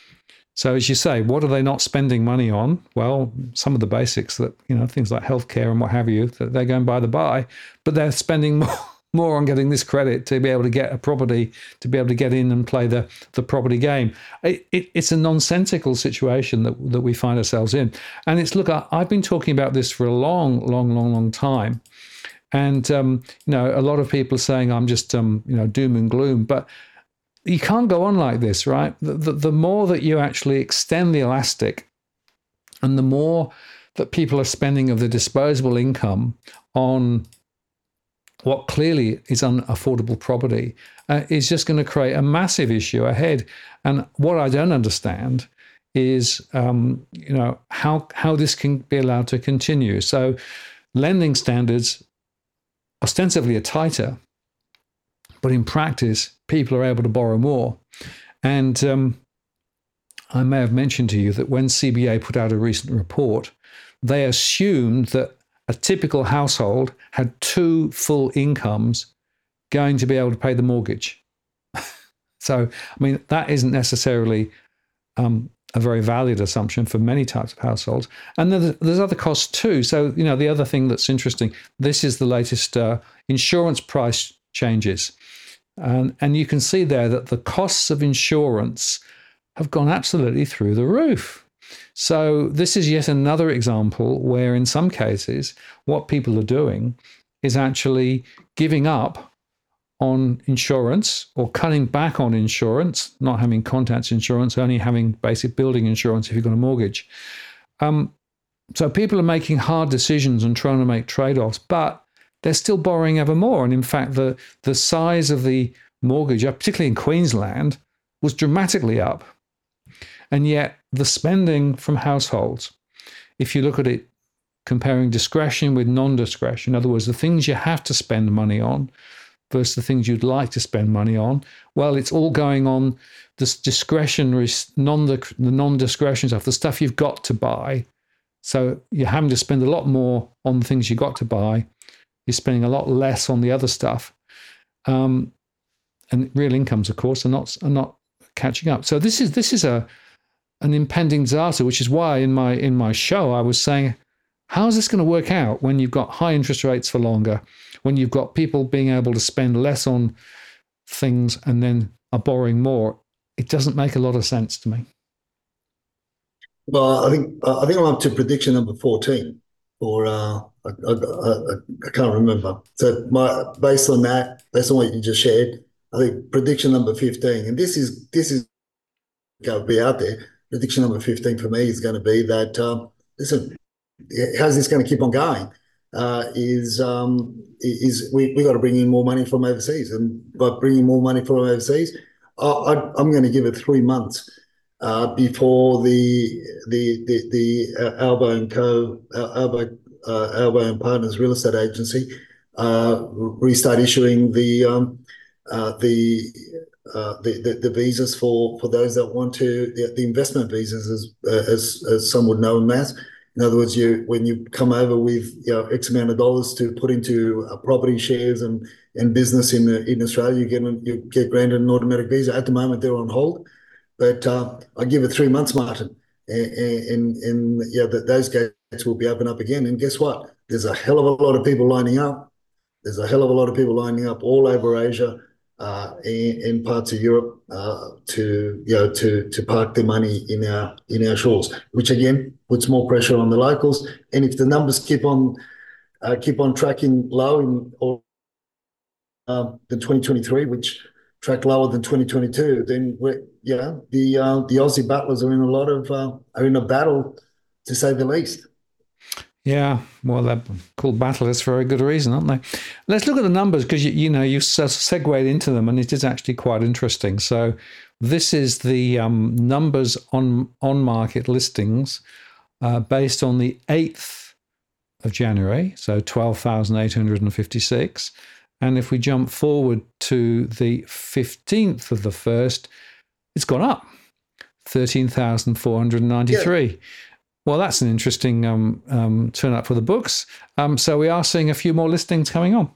So as you say, what are they not spending money on? Well, some of the basics that, you know, things like healthcare and what have you, that they're going by the by, but they're spending more. more on getting this credit to be able to get a property, to be able to get in and play the, the property game. It, it, it's a nonsensical situation that, that we find ourselves in. And it's, look, I, I've been talking about this for a long, long, long, long time. And, um, you know, a lot of people are saying I'm just, um, you know, doom and gloom. But you can't go on like this, right? The, the, the more that you actually extend the elastic and the more that people are spending of the disposable income on what clearly is unaffordable property, uh, is just going to create a massive issue ahead. And what I don't understand is, um, you know, how how this can be allowed to continue. So lending standards ostensibly are tighter, but in practice, people are able to borrow more. And um, I may have mentioned to you that when C B A put out a recent report, they assumed that a typical household had two full incomes going to be able to pay the mortgage. So, I mean, that isn't necessarily um, a very valid assumption for many types of households. And there's, there's other costs too. So, you know, the other thing that's interesting, this is the latest uh, insurance price changes. And, and you can see there that the costs of insurance have gone absolutely through the roof. So this is yet another example where in some cases, what people are doing is actually giving up on insurance or cutting back on insurance, not having contents insurance, only having basic building insurance if you've got a mortgage. Um, so people are making hard decisions and trying to make trade-offs, but they're still borrowing ever more. And in fact, the, the size of the mortgage, particularly in Queensland, was dramatically up. And yet the spending from households, if you look at it comparing discretion with non-discretion, in other words, the things you have to spend money on, versus the things you'd like to spend money on? Well, it's all going on this discretionary, non the non-discretionary stuff, the stuff you've got to buy. So you're having to spend a lot more on the things you got to buy. You're spending a lot less on the other stuff. Um, and real incomes, of course, are not are not catching up. So this is this is a an impending disaster, which is why in my in my show I was saying, how is this going to work out when you've got high interest rates for longer, when you've got people being able to spend less on things and then are borrowing more? It doesn't make a lot of sense to me. Well, I think I think I'm up to prediction number fourteen, or uh, I, I, I, I can't remember. So my based on that, based on what you just shared, I think prediction number fifteen, and this is this is going to be out there. Prediction number fifteen for me is going to be that um, listen, how's this going to keep on going? Uh, is um, is we we got to bring in more money from overseas, and by bringing more money from overseas, I, I, I'm going to give it three months. Uh, before the the the, the uh, Albo and Co. Uh, Albo, uh, Albo and Partners Real Estate Agency uh, restart issuing the um, uh, the, uh, the the the visas for for those that want to the, the investment visas, as, uh, as as some would know in mass. In other words, you when you come over with you know X amount of dollars to put into uh, property shares and and business in in Australia, you get you get granted an automatic visa. At the moment, they're on hold. But uh, I give it three months, Martin, and, and, and yeah, that those gates will be open up again. And guess what? There's a hell of a lot of people lining up. There's a hell of a lot of people lining up all over Asia uh, and, and parts of Europe uh, to you know to to park their money in our in our shores, which again puts more pressure on the locals. And if the numbers keep on uh, keep on tracking low in or uh, the twenty twenty-three, which track lower than twenty twenty-two, then we're, yeah, the uh, the Aussie battlers are in a lot of uh, are in a battle, to say the least. Yeah, well, they're called battlers for a good reason, aren't they? Let's look at the numbers because you, you know you segued into them, and it is actually quite interesting. So this is the um, numbers on on market listings uh, based on the eighth of January, so twelve thousand eight hundred fifty-six. And if we jump forward to the fifteenth of the first, it's gone up, thirteen thousand four hundred ninety-three. Yeah. Well, that's an interesting um, um, turn up for the books. Um, so we are seeing a few more listings coming on.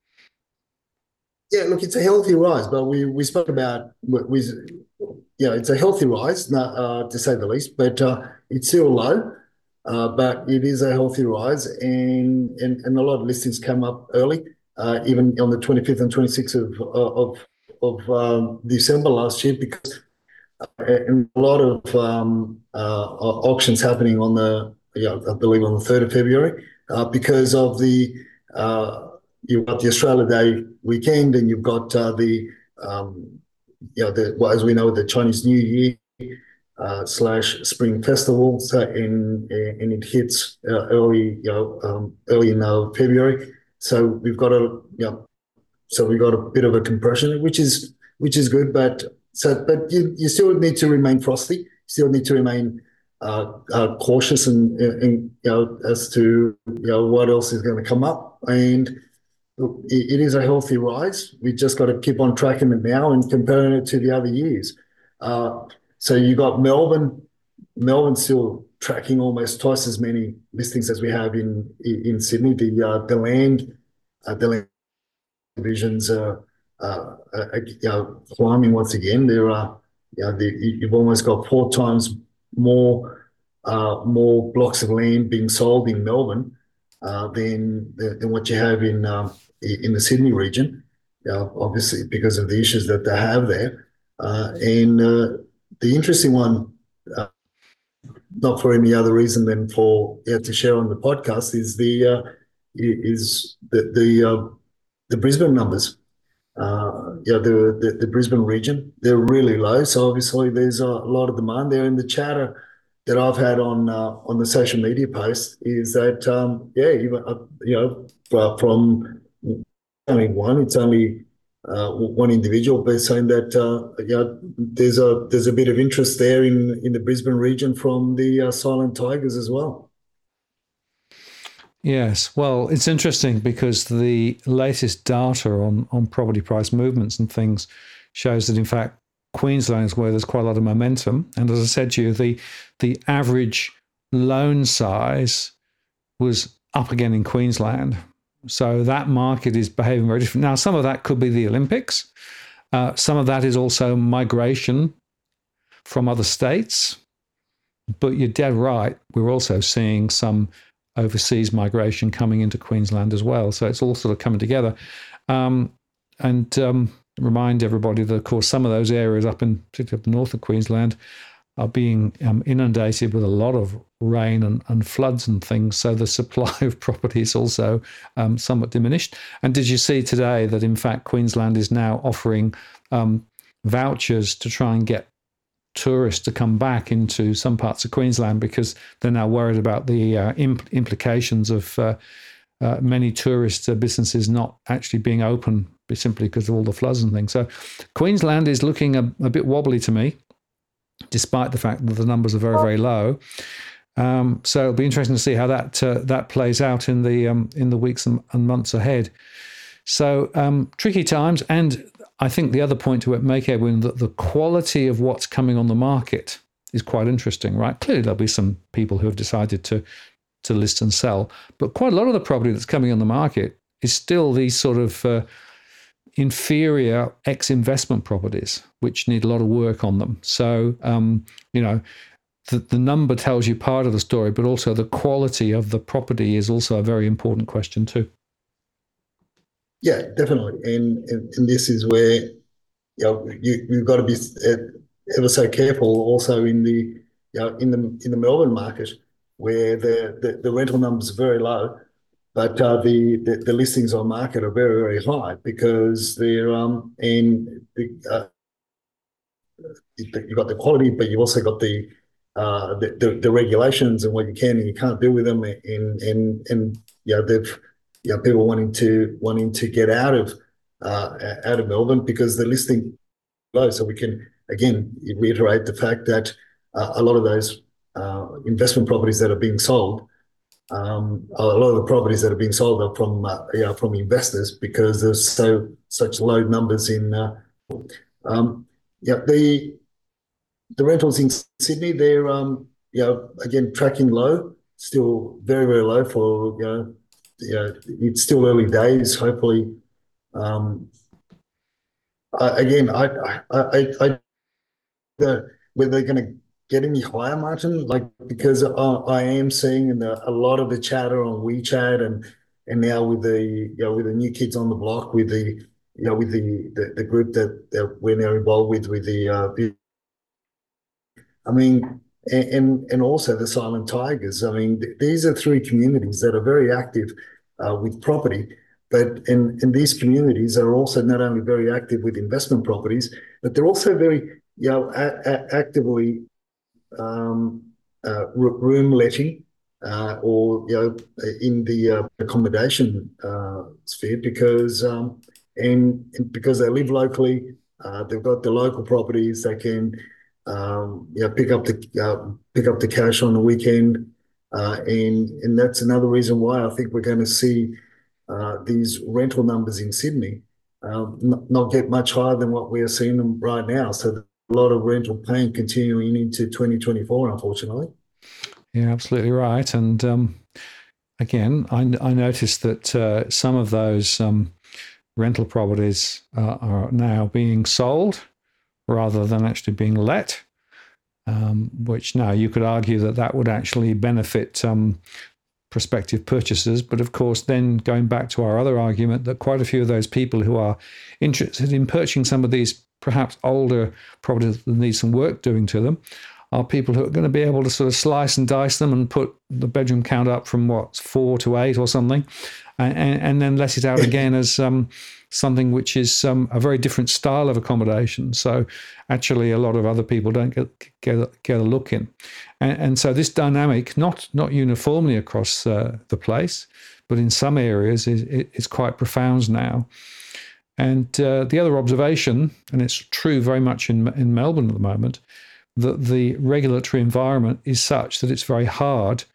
Yeah, look, it's a healthy rise, but we we spoke about, we, yeah, it's a healthy rise, not, uh, to say the least, but uh, it's still low, uh, but it is a healthy rise, and, and, and a lot of listings come up early. Uh, even on the twenty-fifth and twenty-sixth of of of um, December last year, because uh, and a lot of um, uh, auctions happening on the, yeah, I believe on the third of February, uh, because of the uh, you've got the Australia Day weekend, and you've got uh, the um, you know the well, as we know, the Chinese New Year uh, slash Spring Festival, so in and it hits uh, early you know um, early in uh, February. So we've got a, you know, so we've got a bit of a compression, which is which is good, but so but you, you still need to remain frosty. You still need to remain uh, uh, cautious and, and you know as to you know what else is going to come up. And it, it is a healthy rise. We just got to keep on tracking it now and comparing it to the other years. Uh, so you got Melbourne. Melbourne's still tracking almost twice as many listings as we have in in Sydney. The uh, the land uh, the land divisions are uh, uh, you know, climbing once again. There are you know, the, you've almost got four times more uh, more blocks of land being sold in Melbourne uh, than than what you have in um, in the Sydney region. Uh, obviously, because of the issues that they have there, uh, and uh, the interesting one. Uh, not for any other reason than for yeah, to share on the podcast, is the uh, is the the uh, the Brisbane numbers. Uh, yeah, the, the the Brisbane region, they're really low. So obviously there's a lot of demand there. And the chatter that I've had on uh, on the social media posts is that um, yeah, even uh, you know from only one, it's only. Uh, one individual, but saying that uh, yeah, there's a there's a bit of interest there in in the Brisbane region from the uh, Silent Tigers as well. Yes, well, it's interesting because the latest data on, on property price movements and things shows that, in fact, Queensland is where there's quite a lot of momentum. And as I said to you, the the average loan size was up again in Queensland. So that market is behaving very different. Now, some of that could be the Olympics. Uh, some of that is also migration from other states. But you're dead right. We're also seeing some overseas migration coming into Queensland as well. So it's all sort of coming together. Um, and um, remind everybody that, of course, some of those areas up in particularly the north of Queensland are being um, inundated with a lot of rain and, and floods and things. So the supply of property is also um, somewhat diminished. And did you see today that, in fact, Queensland is now offering um, vouchers to try and get tourists to come back into some parts of Queensland because they're now worried about the uh, imp- implications of uh, uh, many tourist uh, businesses not actually being open simply because of all the floods and things. So Queensland is looking a, a bit wobbly to me, despite the fact that the numbers are very, very low. Um, so it'll be interesting to see how that uh, that plays out in the um, in the weeks and, and months ahead. So um, tricky times, and I think the other point to make, Edwin, that the quality of what's coming on the market is quite interesting, right? Clearly, there'll be some people who have decided to to list and sell, but quite a lot of the property that's coming on the market is still these sort of uh, inferior ex-investment properties, which need a lot of work on them. So, um, you know, the, the number tells you part of the story, but also the quality of the property is also a very important question too. Yeah, definitely. And, and, and this is where, you know, you, you've got to be ever so careful also in the, you know, in the in the Melbourne market where the, the, the rental numbers are very low, but uh, the, the the listings on market are very, very high because they're um and the, uh, you've got the quality, but you've also got the uh the, the, the regulations and what you can and you can't do with them, and and and you know they've you know people wanting to wanting to get out of uh out of Melbourne because the listing low. So we can again reiterate the fact that uh, a lot of those uh, investment properties that are being sold, um, a lot of the properties that are being sold are from uh, you know from investors because there's so such low numbers in. Uh, um, yeah, the the rentals in Sydney, they're um, you know again tracking low, still very very low for you know, you know it's still early days. Hopefully, um, I, again I I I, I the, whether they're going to get any higher, Martin, like because I, I am seeing in the, a lot of the chatter on WeChat and and now with the you know with the new kids on the block with the you know with the the, the group that, that we're now involved with with the uh, I mean and, and and also the Silent Tigers. I mean th- these are three communities that are very active uh, with property. But and, and these communities are also not only very active with investment properties, but they're also very you know, a- a- actively um, uh, room letting uh, or you know in the uh, accommodation uh, sphere because um, and, and because they live locally, uh, they've got the local properties. They can um, you know pick up the uh, pick up the cash on the weekend, uh, and and that's another reason why I think we're going to see uh, these rental numbers in Sydney um, not, not get much higher than what we are seeing them right now. So a lot of rental pain continuing into twenty twenty-four, unfortunately. Yeah, absolutely right. And um, again, I, I noticed that uh, some of those um, rental properties uh, are now being sold rather than actually being let, um, which now you could argue that that would actually benefit um, prospective purchasers. But of course, then going back to our other argument that quite a few of those people who are interested in purchasing some of these perhaps older properties that need some work doing to them are people who are going to be able to sort of slice and dice them and put the bedroom count up from what, four to eight or something, and, and then let it out again as um, something which is um, a very different style of accommodation. So actually a lot of other people don't get get, get a look in. And, and so this dynamic, not not uniformly across uh, the place, but in some areas is, is quite profound now. And uh, the other observation, and it's true very much in in Melbourne at the moment, that the regulatory environment is such that it's very hard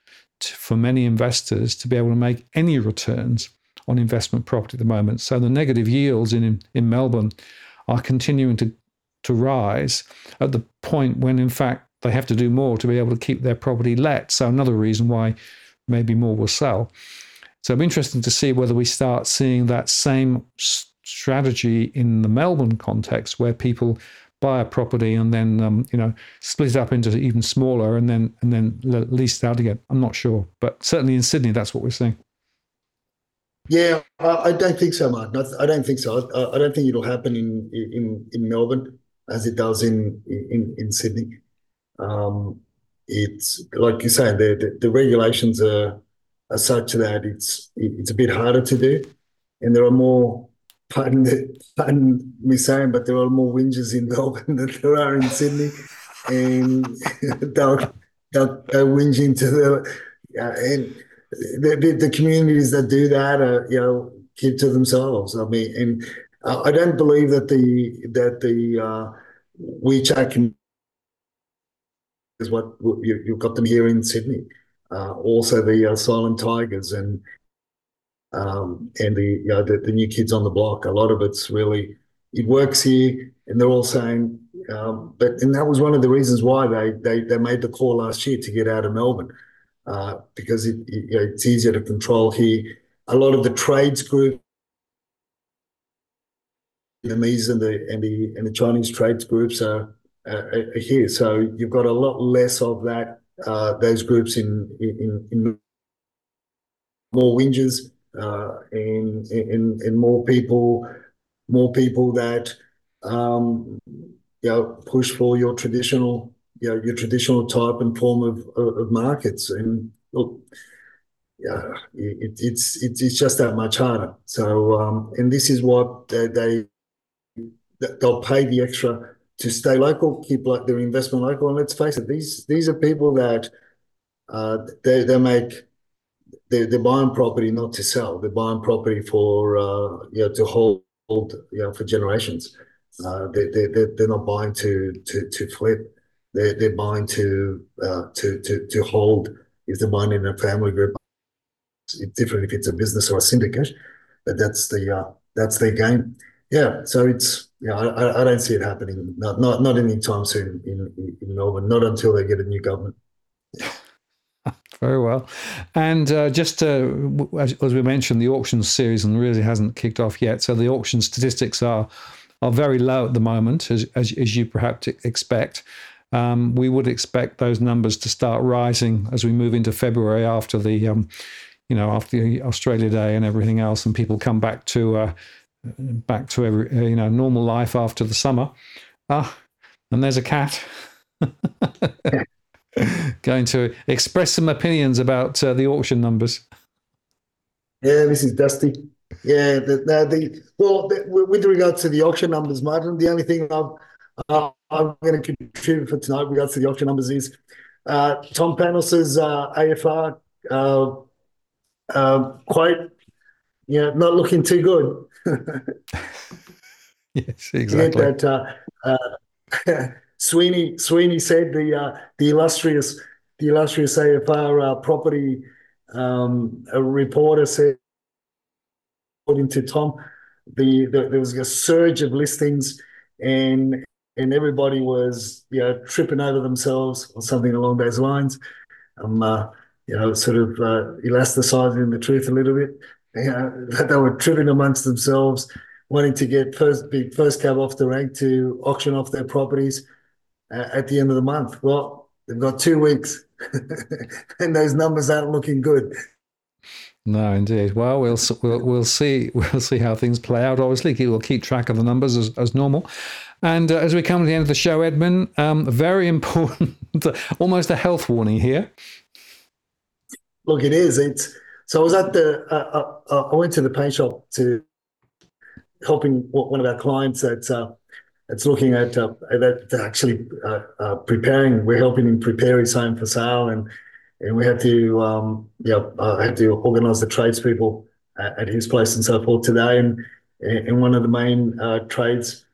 for many investors to be able to make any returns on investment property at the moment. So the negative yields in in Melbourne are continuing to to rise at the point when, in fact, they have to do more to be able to keep their property let. So another reason why maybe more will sell. So I'm interested to see whether we start seeing that same strategy in the Melbourne context, where people buy a property and then um, you know split it up into even smaller and then and then lease it out again. I'm not sure, but certainly in Sydney, that's what we're seeing. Yeah, I, I don't think so, Martin. I, I don't think so. I, I don't think it'll happen in in in Melbourne as it does in in in Sydney. Um, it's like you say, the, the the regulations are are such that it's it's a bit harder to do, and there are more. Pardon, the, pardon me saying, but there are more whingers in Melbourne than there are in Sydney, and they'll they'll, they'll whinge into the uh, and the, the the communities that do that are, you know, keep to themselves. I mean, and uh, I don't believe that the that the uh, WeChat community is what you, you've got them here in Sydney. Uh, also, the uh, Silent Tigers and um, and the, you know, the the new kids on the block. A lot of it's really it works here, and they're all saying. Um, but and that was one of the reasons why they they they made the call last year to get out of Melbourne, uh, because it, it, you know, it's easier to control here. A lot of the trades group, the Vietnamese and the and the and the Chinese trades groups are, uh, are here. So you've got a lot less of that. Uh, those groups in in, in more whingers uh, and, and and more people, more people that um, you know push for your traditional, you know, your traditional type and form of of markets. And look, yeah, it, it's it's it's just that much harder. So um, and this is what they, they they'll pay the extra to stay local, keep like their investment local. And let's face it, these these are people that uh, they they make they're, they're buying property not to sell. They're buying property for uh, you know to hold, you know, for generations. Uh, they they they're, they're not buying to to to flip. They're they're buying to uh, to to to hold. If they're buying in a family group, it's different if it's a business or a syndicate, but that's the uh, that's their game. Yeah, so it's yeah, I, I don't see it happening. Not not not anytime soon in, in Melbourne. Not until they get a new government. Very well. And uh, just uh, as, as we mentioned, the auction season really hasn't kicked off yet. So the auction statistics are are very low at the moment, as as, as you perhaps expect. Um, we would expect those numbers to start rising as we move into February after the, um, you know, after the Australia Day and everything else, and people come back to uh, back to every, you know, normal life after the summer. Ah, and there's a cat. Going to express some opinions about uh, the auction numbers. Yeah, this is Dusty. Yeah, the, the, the well, the, with regard to the auction numbers, Martin, the only thing I'm, uh, I'm going to contribute for tonight with regards to the auction numbers is uh, Tom Panos's uh, A F R uh, uh, quite, you know, not looking too good. Yes, exactly. That uh, uh, Sweeney Sweeney said the uh, the illustrious the illustrious A F R uh, property um, a reporter said, according to Tom, the, the there was a surge of listings, and and everybody was, you know, tripping over themselves or something along those lines. Um, uh, you know, sort of uh, elasticizing the truth a little bit. You know, that they were tripping amongst themselves, wanting to get first be first cab off the rank to auction off their properties uh, at the end of the month. Well, they've got two weeks, and those numbers aren't looking good. No, indeed. Well, we'll we'll we'll see we'll see how things play out. Obviously, we'll keep track of the numbers as, as normal. And uh, as we come to the end of the show, Edmund, um, very important, almost a health warning here. Look, it is. It's so. I was at the. Uh, uh, I went to the paint shop to helping one of our clients that's uh, that's looking at uh, that actually uh, uh, preparing. We're helping him prepare his home for sale, and and we had to um, yeah, I had to organise the tradespeople at, at his place and so forth today, and and one of the main uh, trades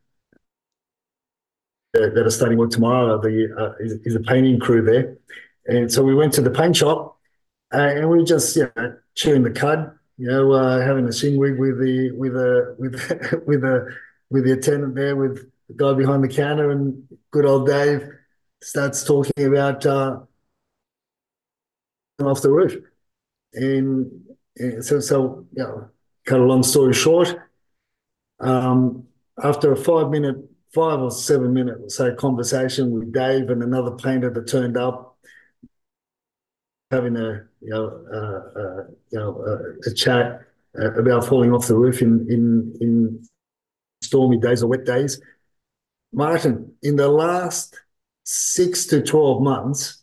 that are starting work tomorrow the uh, is, is a painting crew there, and so we went to the paint shop. uh, and we just you know chewing the cud, you know, uh, having a shinwig with the with a with with a with the attendant there, with the guy behind the counter, and good old Dave starts talking about uh, off the roof, and, and so so you know, cut a long story short. Um, after a five minute, five or seven minute, say, conversation with Dave and another painter that turned up, having a you know uh, uh, you know uh, a chat uh, about falling off the roof in in in stormy days or wet days. Martin, in the last six to twelve months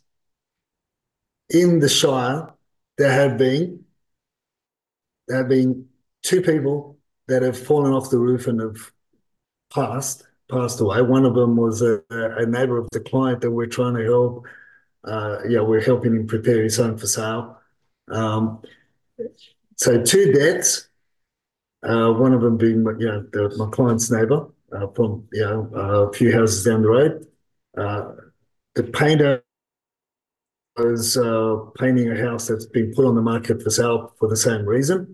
in the Shire, there have been there have been two people that have fallen off the roof and have passed passed away. One of them was a, a neighbour of the client that we're trying to help. Uh, yeah, we're helping him prepare his home for sale. Um, so two deaths. Uh, one of them being, you know, the, my client's neighbour uh, from, you know, uh, a few houses down the road. Uh, the painter was uh, painting a house that's been put on the market for sale for the same reason.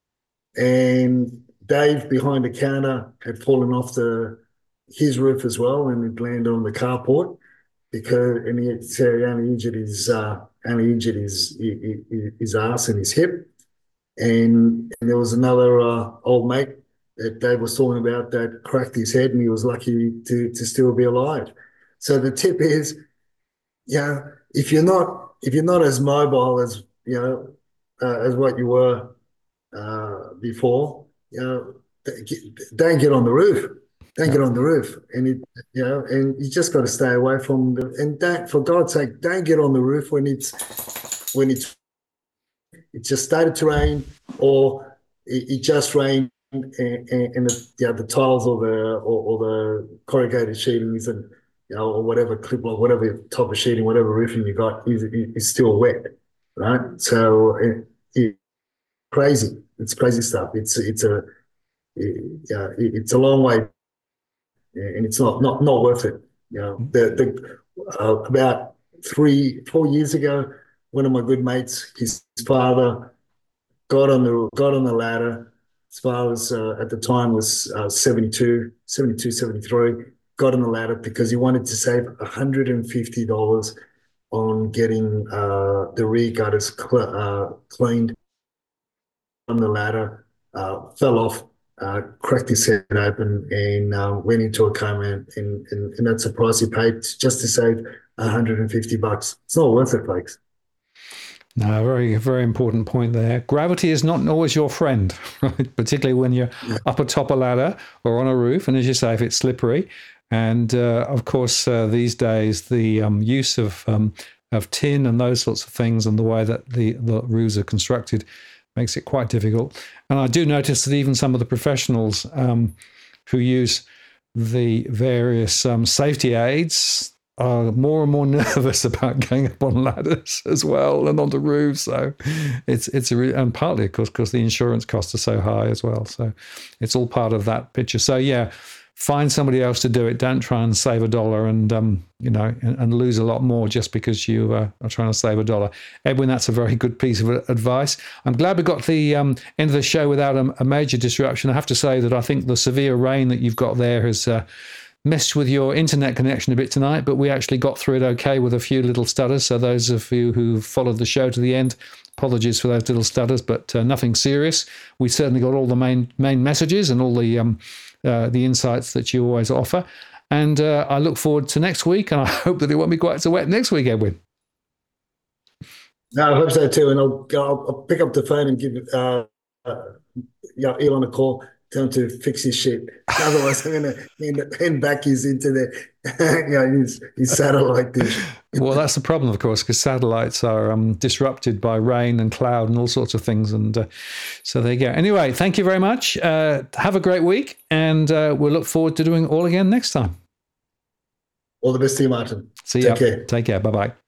And Dave behind the counter had fallen off the his roof as well, and it landed on the carport because and he said he only injured his uh, only injured his, his his ass and his hip. And, and there was another uh, old mate that Dave was talking about that cracked his head, and he was lucky to to still be alive. So the tip is, you know, if you're not if you're not as mobile as you know uh, as what you were uh, before, you know, don't get on the roof. Don't get on the roof, and it, you know, and you just got to stay away from the. And don't, for God's sake, don't get on the roof when it's when it's it just started to rain, or it, it just rained, and, and, and the, you know, the tiles or the or, or the corrugated sheeting isn't, you know, or whatever clip or whatever type of sheeting, whatever roofing you got is, is still wet, right? So it, it, crazy, it's crazy stuff. It's it's a it, uh, it, it's a long way, and it's not not not worth it. You know, the the uh, about three four years ago, one of my good mates, his father got on the got on the ladder. His father was uh, at the time was uh, seventy-two, seventy-two, seventy-three. Got on the ladder because he wanted to save one hundred fifty dollars on getting uh, the rear gutters cl- uh, cleaned. On the ladder, uh, fell off, uh, cracked his head open, and uh, went into a coma. And, and, and that's the price he paid just to save one hundred fifty bucks. It's not worth it, folks. No, very, very important point there. Gravity is not always your friend, right? Particularly when you're yeah. up atop a ladder or on a roof. And as you say, if it's slippery. And uh, of course, uh, these days, the um, use of um, of tin and those sorts of things and the way that the, the roofs are constructed makes it quite difficult. And I do notice that even some of the professionals um, who use the various um, safety aids are more and more nervous about going up on ladders as well and onto roofs. So it's it's a re- and partly, of course, because the insurance costs are so high as well. So it's all part of that picture. So yeah, find somebody else to do it. Don't try and save a dollar and um you know and, and lose a lot more just because you uh, are trying to save a dollar. Edwin, that's a very good piece of advice. I'm glad we got the um, end of the show without a, a major disruption. I have to say that I think the severe rain that you've got there has uh, messed with your internet connection a bit tonight, but we actually got through it okay with a few little stutters. So those of you who followed the show to the end, apologies for those little stutters, but uh, nothing serious. We certainly got all the main main messages and all the um, uh, the insights that you always offer. And uh, I look forward to next week, and I hope that it won't be quite so wet next week, Edwin. No, I hope so too. And I'll, I'll, I'll pick up the phone and give uh, uh, you know, Elon a call. Tell him to fix his shit. Otherwise, I'm going to hand back his internet, you know, his, his satellite dish. Well, that's the problem, of course, because satellites are um, disrupted by rain and cloud and all sorts of things. And uh, so there you go. Anyway, thank you very much. Uh, have a great week, and uh, we'll look forward to doing all again next time. All the best to you, Martin. See you. Take care. Take care. Bye-bye.